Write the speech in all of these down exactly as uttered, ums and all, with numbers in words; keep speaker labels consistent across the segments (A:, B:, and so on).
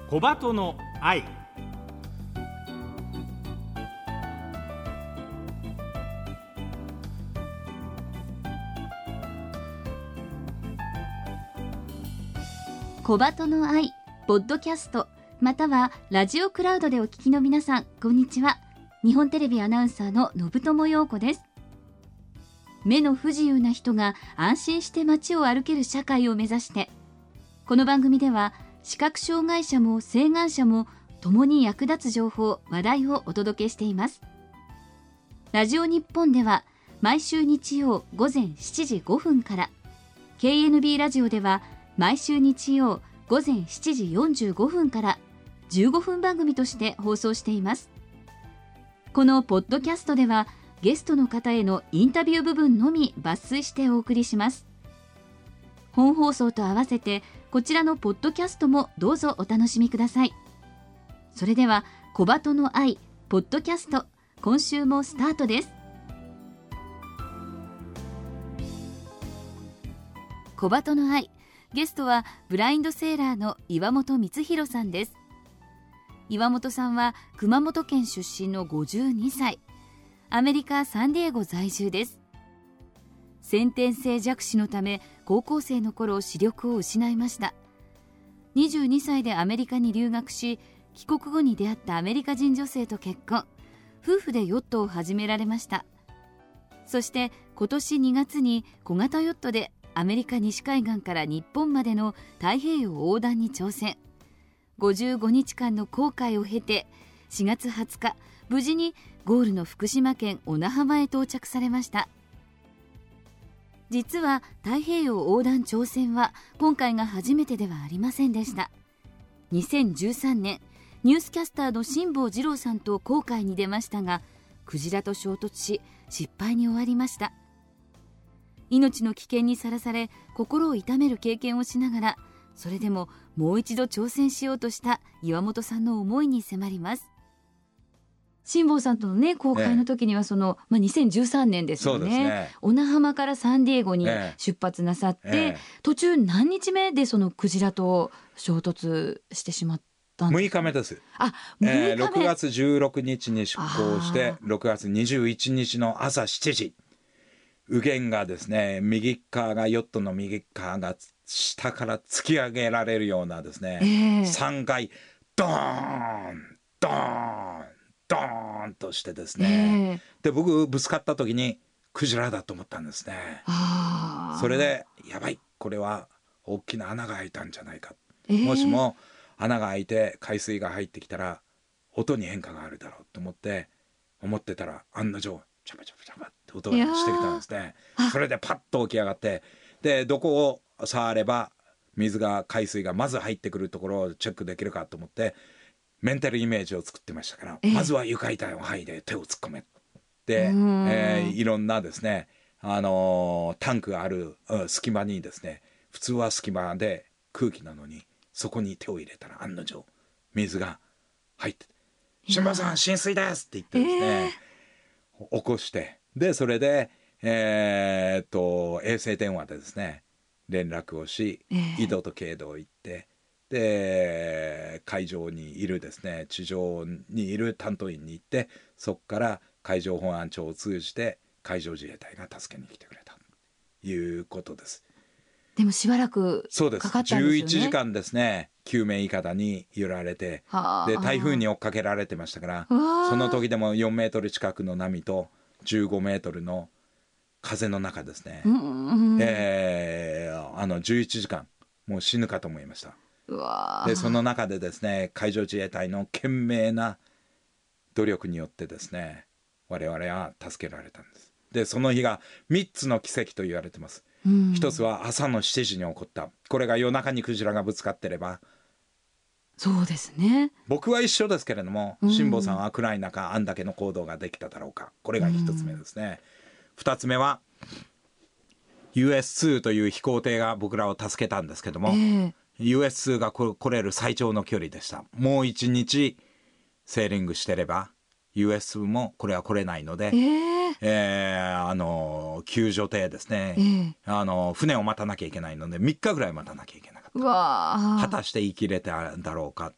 A: 小鳩の愛。
B: 小鳩の愛ポッドキャストまたはラジオクラウドでお聞きの皆さん、こんにちは。日本テレビアナウンサーの信友陽子です。目の不自由な人が安心して街を歩ける社会を目指して、この番組では視覚障害者も晴眼者も共に役立つ情報話題をお届けしています。ラジオ日本では毎週日曜午前しちじごふんから、 ケーエヌビー ラジオでは毎週日曜午前しちじよんじゅうごふんからじゅうごふん番組として放送しています。このポッドキャストではゲストの方へのインタビュー部分のみ抜粋してお送りします。本放送と合わせてこちらのポッドキャストもどうぞお楽しみください。それでは小鳩の愛ポッドキャスト、今週もスタートです。小鳩の愛、ゲストはブラインドセーラーの岩本光弘さんです。岩本さんは熊本県出身のごじゅうにさい、アメリカ・サンディエゴ在住です。先天性弱視のため高校生の頃視力を失いました。にじゅうにさいでアメリカに留学し、帰国後に出会ったアメリカ人女性と結婚、夫婦でヨットを始められました。そして今年にがつに小型ヨットでアメリカ西海岸から日本までの太平洋横断に挑戦。ごじゅうごにちかんの航海を経てしがつはつか、無事にゴールの福島県小名浜へ到着されました。実は太平洋横断挑戦は今回が初めてではありませんでした。にせんじゅうさんねん、ニュースキャスターの辛坊治郎さんと航海に出ましたが、クジラと衝突し失敗に終わりました。命の危険にさらされ心を痛める経験をしながら、それでももう一度挑戦しようとした岩本さんの思いに迫ります。辛坊さんとのね公開の時にはその、ええまあ、にせんじゅうさんねんですよ ね, ですね小名浜からサンディエゴに出発なさって、ええ、途中何日目でそのクジラと衝突してしまったんですか？
C: むいかめです。
B: あ、むいかめ、
C: えー、ろくがつじゅうろくにちに出港してろくがつにじゅういちにちの朝しちじ、右舷がですね、右側がヨットの右側が下から突き上げられるようなですね、えー、さんかいドーンドーンドーンとしてですね、えー、で僕ぶつかった時にクジラだと思ったんですね。それでやばい、これは大きな穴が開いたんじゃないか、えー、もしも穴が開いて海水が入ってきたら音に変化があるだろうと思って思ってたら、案の定チャバチャバチャバって音がしてきたんですね。それでパッと起き上がって、でどこを触れば水が海水がまず入ってくるところをチェックできるかと思ってメンタルイメージを作ってましたから、えー、まずは床板を剥いで手を突っ込めで、えー、いろんなですね、あのー、タンクがある、うん、隙間にですね、普通は隙間で空気なのにそこに手を入れたら案の定水が入って「辛坊さん浸水です!」って言ってですね、えー、起こして、でそれで、えー、っと衛星電話でですね連絡をし、えー、緯度と経度を言って、で海上にいるですね、地上にいる担当員に行って、そこから海上保安庁を通じて海上自衛隊が助けに来てくれたということです。
B: でもしばらくかかったんですよね。そうです、
C: じゅういちじかんですね、救命いかだに揺られて、で台風に追っかけられてましたから、その時でもよんメートル近くの波とじゅうごメートルの風の中ですね、うんうん、えー、あのじゅういちじかんもう死ぬかと思いました。うわ、でその中でですね、海上自衛隊の懸命な努力によってですね、我々は助けられたんです。でその日がみっつの奇跡と言われてます。うん、一つは朝のしちじに起こった。これが夜中にクジラがぶつかってれば、
B: そうですね、
C: 僕は一緒ですけれども、辛坊さんは暗い中あんだけの行動ができただろうか。これが一つ目ですね。ふたつめは ユーエスツー という飛行艇が僕らを助けたんですけども、えー、ユーエスツー が来れる最長の距離でした。もう一日セーリングしてれば ユーエスツー もこれは来れないので、えーえー、あの救助艇ですね、えー、あの船を待たなきゃいけないのでみっかぐらい待たなきゃいけなかった。うわ、果たして生きれただろうか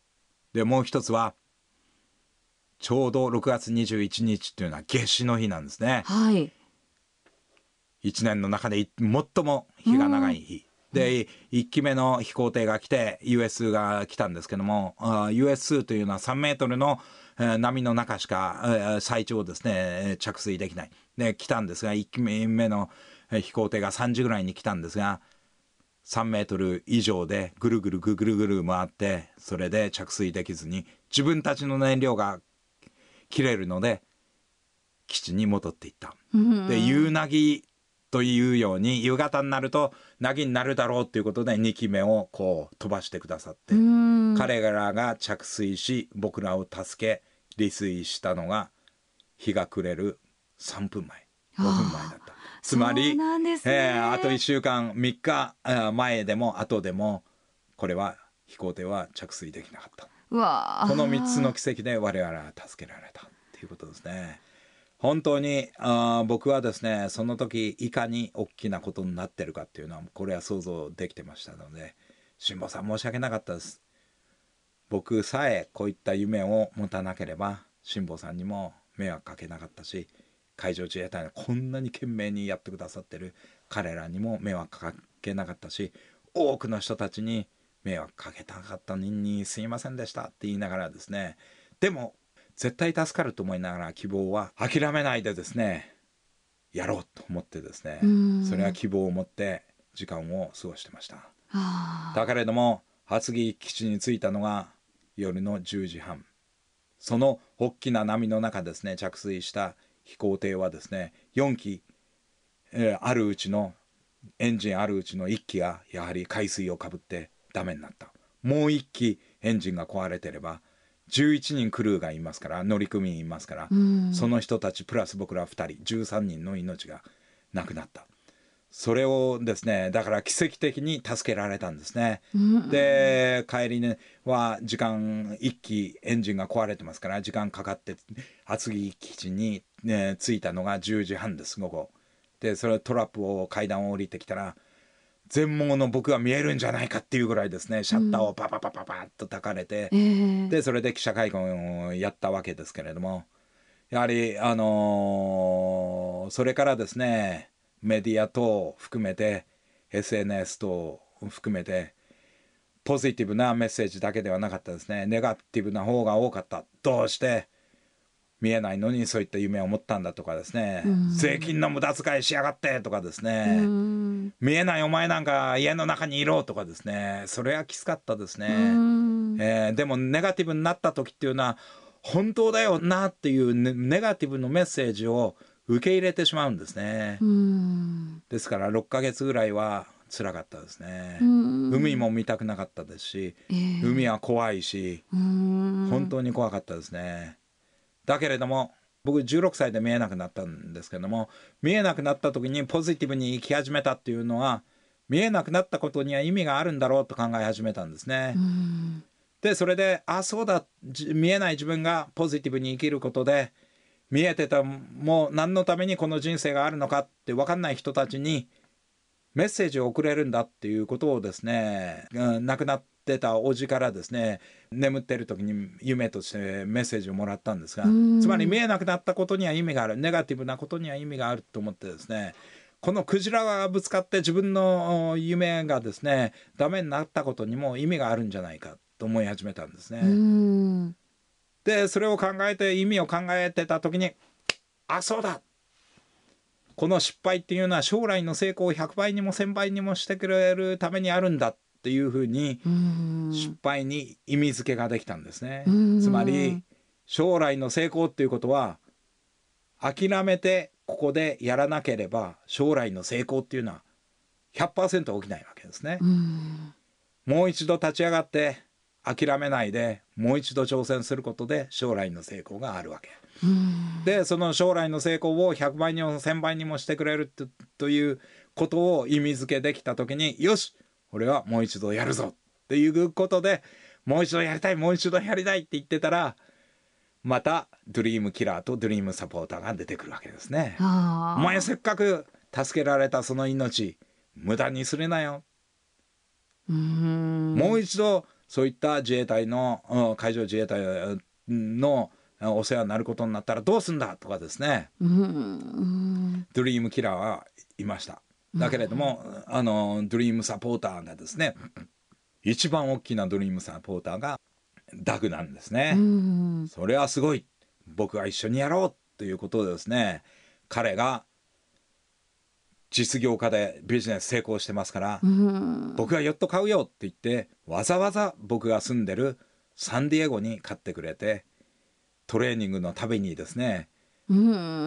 C: でもう一つはちょうどろくがつにじゅういちにちっていうのは夏至の日なんですね。
B: はい。
C: 一年の中で最も日が長い日、うん、でいっきめの飛行艇が来て ユーエス が来たんですけども、 ユーエス というのはさんメートルの波の中しか最長ですね着水できないで来たんですが、いっきめの飛行艇がさんじぐらいに来たんですが、さんメートル以上でぐるぐるぐるぐる回って、それで着水できずに自分たちの燃料が切れるので基地に戻っていった、うん、で夕凪というように夕方になると凪になるだろうということでにきめをこう飛ばしてくださって、彼らが着水し僕らを助け離水したのが日が暮れるさんぷんまえごふんまえだった。つまり、ねえー、あといっしゅうかんみっかまえでも後でもこれは飛行艇は着水できなかった。
B: うわ
C: このみっつの奇跡で我々は助けられたということですね。本当にあ僕はですねその時いかに大きなことになってるかっていうのはこれは想像できてましたので、辛坊さん申し訳なかったです。僕さえこういった夢を持たなければ辛坊さんにも迷惑かけなかったし、海上自衛隊のこんなに懸命にやってくださってる彼らにも迷惑かけなかったし、多くの人たちに迷惑かけたかったのにすいませんでしたって言いながらですね、でも絶対助かると思いながら希望は諦めないでですねやろうと思ってですね、それは希望を持って時間を過ごしてました。だけれども厚木基地に着いたのが夜のじゅうじはん、その大きな波の中ですね着水した飛行艇はですねよんき、えー、あるうちのエンジンあるうちのいっきがやはり海水をかぶってダメになった。もういっきエンジンが壊れてればじゅういちにんクルーがいますから、乗組員いますから、その人たちプラス僕らふたりじゅうさんにんの命がなくなった。それをですねだから奇跡的に助けられたんですね、うん、で帰り、ね、は時間いっきエンジンが壊れてますから時間かかって厚木基地に、ね、着いたのがじゅうじはんです午後で、それトラップを階段を降りてきたら全盲の僕が見えるんじゃないかっていうぐらいですねシャッターをパパパパパッとたかれて、うん、でそれで記者会見をやったわけですけれども、やはりあのー、それからですねメディア等含めて エスエヌエス 等含めてポジティブなメッセージだけではなかったですね、ネガティブな方が多かった。どうして見えないのにそういった夢を持ったんだとかですね、税金の無駄遣いしやがってとかですね、見えないお前なんか家の中にいろとかですね、それはきつかったですね、えー、でもネガティブになった時っていうのは本当だよなっていうネガティブのメッセージを受け入れてしまうんですね。ですからろっかげつぐらいは辛かったですね。海も見たくなかったですし、えー、海は怖いし本当に怖かったですね。だけれども僕じゅうろくさいで見えなくなったんですけども、見えなくなった時にポジティブに生き始めたっていうのは見えなくなったことには意味があるんだろうと考え始めたんですね。でそれであそうだ見えない自分がポジティブに生きることで見えてたもう何のためにこの人生があるのかって分かんない人たちにメッセージを送れるんだっていうことをですね、うん、亡くなってたおじからですね眠ってる時に夢としてメッセージをもらったんですが、つまり見えなくなったことには意味がある、ネガティブなことには意味があると思ってですね、このクジラがぶつかって自分の夢がですねダメになったことにも意味があるんじゃないかと思い始めたんですね。うんでそれを考えて意味を考えてた時にあそうだこの失敗っていうのは将来の成功をひゃくばいにもせんばいにもしてくれるためにあるんだっていうふうに失敗に意味付けができたんですね。つまり将来の成功っていうことは諦めてここでやらなければ将来の成功っていうのは ひゃくパーセント 起きないわけですね。もう一度立ち上がって諦めないでもう一度挑戦することで将来の成功があるわけで、その将来の成功をひゃくばいにもせんばいにもしてくれるということを意味付けできた時によし俺はもう一度やるぞっていうことでもう一度やりたいもう一度やりたいって言ってたらまたドリームキラーとドリームサポーターが出てくるわけですね。お前せっかく助けられたその命無駄にするなよ、うーんもう一度そういった自衛隊の海上自衛隊のお世話になることになったらどうすんだとかですね、
B: うん、
C: ドリームキラーはいました。だけれども、うん、あのドリームサポーターがですね、一番大きなドリームサポーターがダグなんですね、うん、それはすごい、僕が一緒にやろうということでですね、彼が実業家でビジネス成功してますから、うん、僕がヨット買うよって言ってわざわざ僕が住んでるサンディエゴに買ってくれて、トレーニングのたびにですね、うん、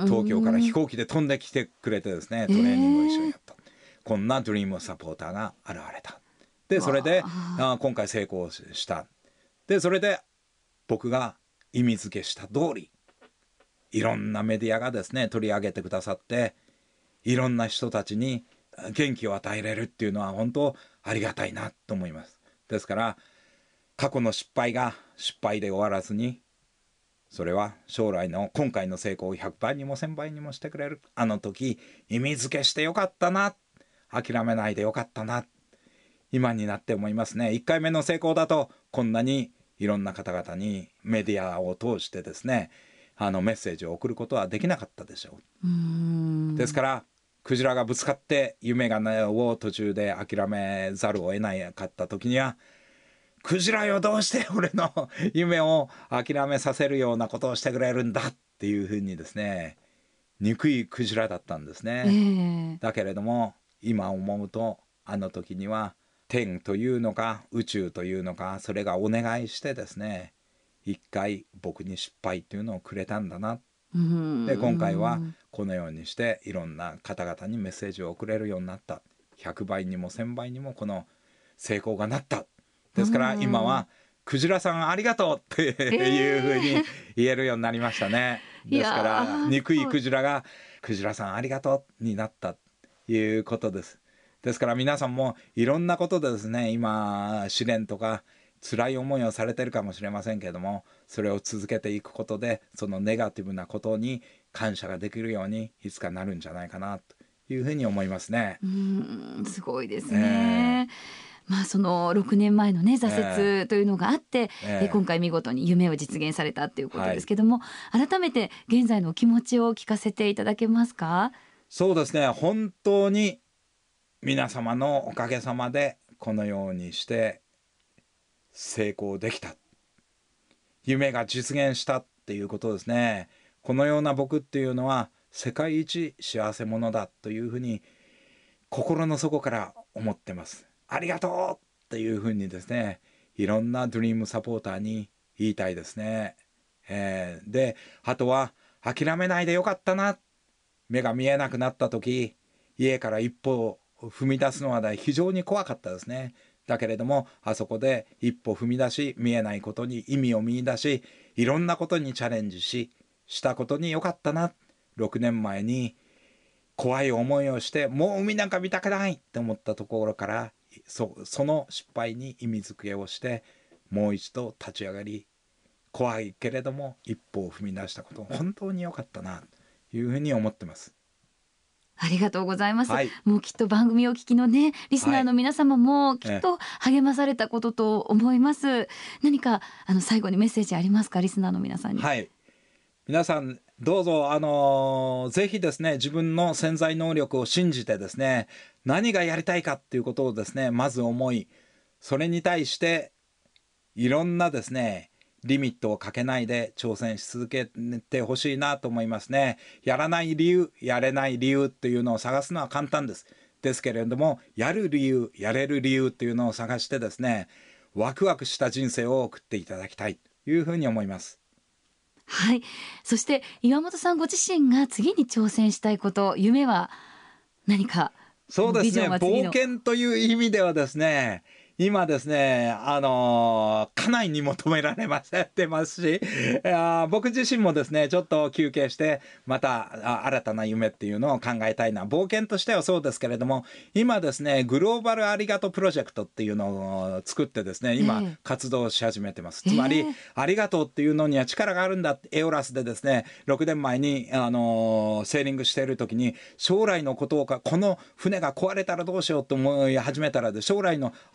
C: 東京から飛行機で飛んできてくれてですね、トレーニングを一緒にやった、えー、こんなドリームサポーターが現れた。でそれであ今回成功した。でそれで僕が意味付けした通り、いろんなメディアがですね取り上げてくださって、いろんな人たちに元気を与えれるっていうのは本当ありがたいなと思います。ですから過去の失敗が失敗で終わらずに、それは将来の今回の成功をひゃくばいにもせんばいにもしてくれる。あの時意味付けしてよかったな、諦めないでよかったな、今になって思いますね。いっかいめの成功だとこんなにいろんな方々にメディアを通してですね、あのメッセージを送ることはできなかったでしょう。うーんですからクジラがぶつかって夢が、ね、を途中で諦めざるを得なかった時には、クジラよどうして俺の夢を諦めさせるようなことをしてくれるんだっていうふうにですね、憎いクジラだったんですね、えー、だけれども今思うと、あの時には天というのか宇宙というのか、それがお願いしてですね、一回僕に失敗というのをくれたんだな。で今回はこのようにしていろんな方々にメッセージを送れるようになった。ひゃくばいにもせんばいにもこの成功がなった。ですから今はクジラさんありがとうっていうふうに言えるようになりましたね、えー、ですから憎いクジラがクジラさんありがとうになったということです。ですから皆さんもいろんなことでですね、今試練とか辛い思いをされているかもしれませんけれども、それを続けていくことでそのネガティブなことに感謝ができるようにいつかなるんじゃないかなというふうに思いますね。
B: うーん、すごいですね、えーまあ、そのろくねんまえのね挫折というのがあって、えーえー、今回見事に夢を実現されたっていうことですけども、はい、改めて現在のお気持ちを聞かせていただけますか？
C: そうですね、本当に皆様のおかげさまでこのようにして成功できた、夢が実現したっていうことですね。このような僕っていうのは世界一幸せ者だというふうに心の底から思ってます。ありがとうっていうふうにですね、いろんなドリームサポーターに言いたいですね、えー、であとは諦めないでよかったな。目が見えなくなった時、家から一歩踏み出すのは非常に怖かったですね。だけれどもあそこで一歩踏み出し、見えないことに意味を見出し、いろんなことにチャレンジししたことによかったな。ろくねんまえに怖い思いをしてもう海なんか見たくないって思ったところから、 そ, その失敗に意味付けをしてもう一度立ち上がり、怖いけれども一歩を踏み出したこと本当によかったなというふうに思ってます。
B: ありがとうございます、はい、もうきっと番組を聞きのねリスナーの皆様もきっと励まされたことと思います、はい、何かあの最後にメッセージありますか、リスナーの皆さんに。
C: はい、皆さんどうぞ、あのー、ぜひですね自分の潜在能力を信じてですね、何がやりたいかっていうことをですねまず思い、それに対していろんなですねリミットをかけないで挑戦し続けてほしいなと思いますね。やらない理由、やれない理由っていうのを探すのは簡単です。ですけれども、やる理由、やれる理由っていうのを探してですね、ワクワクした人生を送っていただきたいというふうに思います。
B: はい、そして岩本さんご自身が次に挑戦したいこと、夢は何か？
C: そうですね、冒険という意味ではですね、今ですね、あのー、家内に求められましてますし、あ僕自身もですねちょっと休憩してまた新たな夢っていうのを考えたいな。冒険としてはそうですけれども、今ですねグローバルありがとうプロジェクトっていうのを作ってですね今活動し始めてます、えー、つまり、えー、ありがとうっていうのには力があるんだ。エオラスでですねろくねんまえに、あのー、セーリングしている時に将来のことをか、この船が壊れたらどうしようと思い始めたらで、将来のあ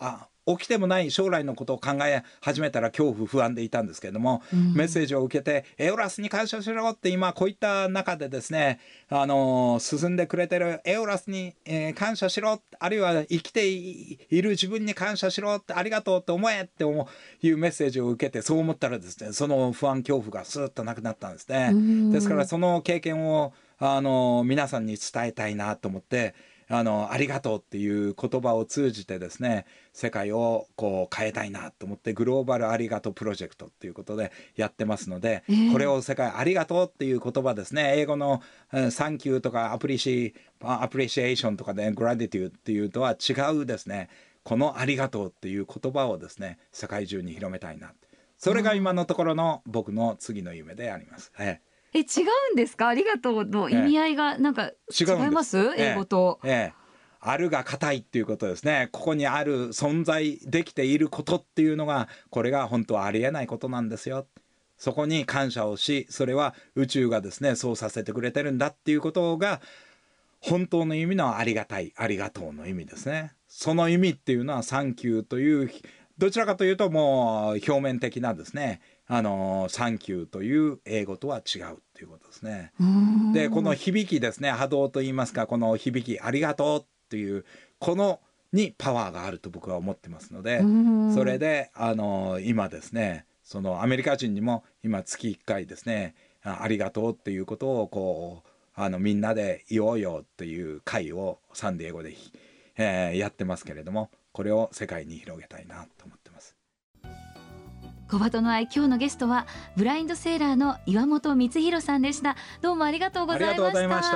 C: 起きてもない将来のことを考え始めたら恐怖不安でいたんですけれども、うん、メッセージを受けてエオラスに感謝しろって今こういった中でですね、あの進んでくれてるエオラスに、えー、感謝しろ、あるいは生きている自分に感謝しろって、ありがとうって思えって思ういうメッセージを受けて、そう思ったらですね、その不安恐怖がスーッとなくなったんですね。ですからその経験をあの皆さんに伝えたいなと思って、あのありがとうっていう言葉を通じてですね、世界をこう変えたいなと思って、グローバルありがとうプロジェクトっていうことでやってますので、えー、これを世界ありがとうっていう言葉ですね、英語のサンキューとかアプリシアプリシエーションとかでグラディテューっていうとは違うですね、このありがとうっていう言葉をですね、世界中に広めたいな、それが今のところの僕の次の夢であります。はい
B: え、違うんですか？ありがとうの意味合いがなんか違います？ええ、英語と、
C: ええええ、あるが固いっていうことですね。ここにある、存在できていることっていうのが、これが本当はありえないことなんですよ。そこに感謝をし、それは宇宙がですねそうさせてくれてるんだっていうことが本当の意味のありがたい、ありがとうの意味ですね。その意味っていうのはサンキューという、どちらかというともう表面的なですね、あのサンキューという英語とは違うっていうことですね。でこの響きですね、波動といいますか、この響き、ありがとうっていうこのにパワーがあると僕は思ってますので、それであの今ですね、そのアメリカ人にも今月いっかいですね、ありがとうっていうことをこうあのみんなで言おうよっていう会をサンディエゴで、えー、やってますけれども、これを世界に広げたいなと思ってます。
B: 小鳩の愛、今日のゲストはブラインドセーラーの岩本光弘さんでした。どうもありがとうございました。ありがとうございました。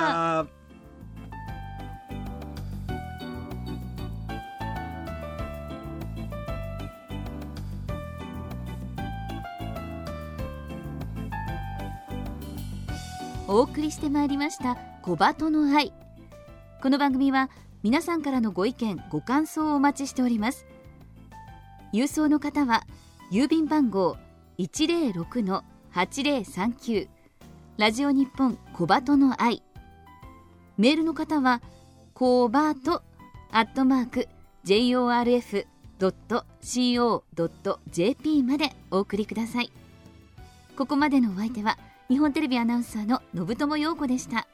B: お送りしてまいりました小鳩の愛。この番組は皆さんからのご意見ご感想をお待ちしております。郵送の方は郵便番号 いちぜろろくのはちぜろさんきゅう ラジオ日本小鳩の愛。メールの方は小鳩アットマーク ジェイオーアールエフドットシーオードットジェーピー までお送りください。ここまでのお相手は日本テレビアナウンサーの信友陽子でした。